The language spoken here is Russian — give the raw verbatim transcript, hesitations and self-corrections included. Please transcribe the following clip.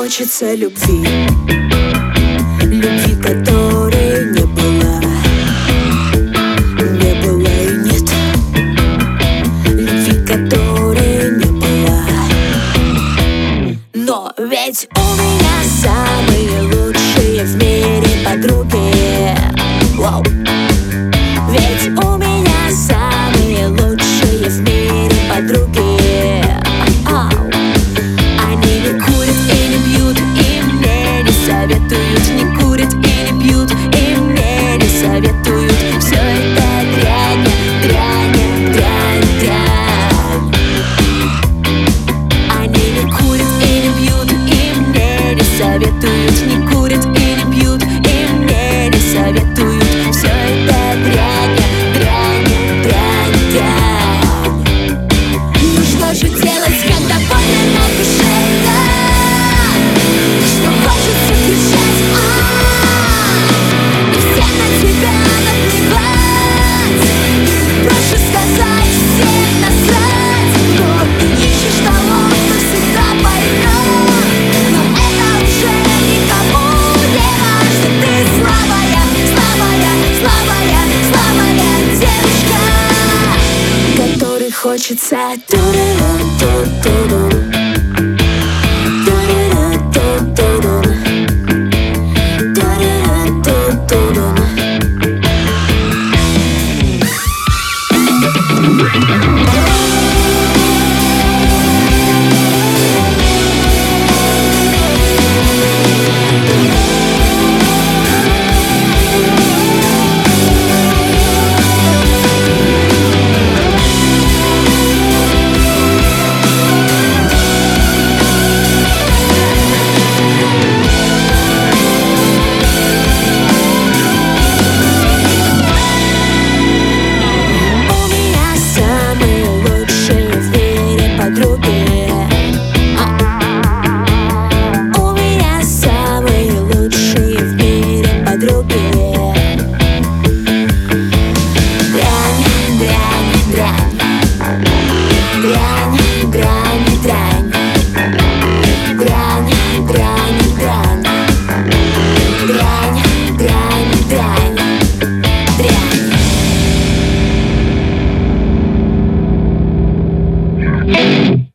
хочется любви, любви, которой не было, не было и нет, любви, которой не было. Но ведь у меня самые лучшие в мире подруги. Вау. Ведь у меня самые лучшие в мире подруги. Ау. Они не курят и не пьют, и мне не советуют. Не курят и не пьют, и мне не советуют. Все это дрянь, дрянь, дрянь, дрянь. Они не курят и не пьют, и мне не советуют. Не курят и не пьют, и мне не советуют. Все это дрянь, дрянь, дрянь, дрянь. Ну что же делать, когда больно на душе, да? Что хочется кричать, а и всем на тебя наплевать. Проще сказать, всем насрать. Но ты ищешь того, кто всегда поймет. Но это уже никому не важно. Ты слабая, слабая, слабая, слабая девушка, которой хочется ту-ру-ру-ту-ту-ру. Thank you.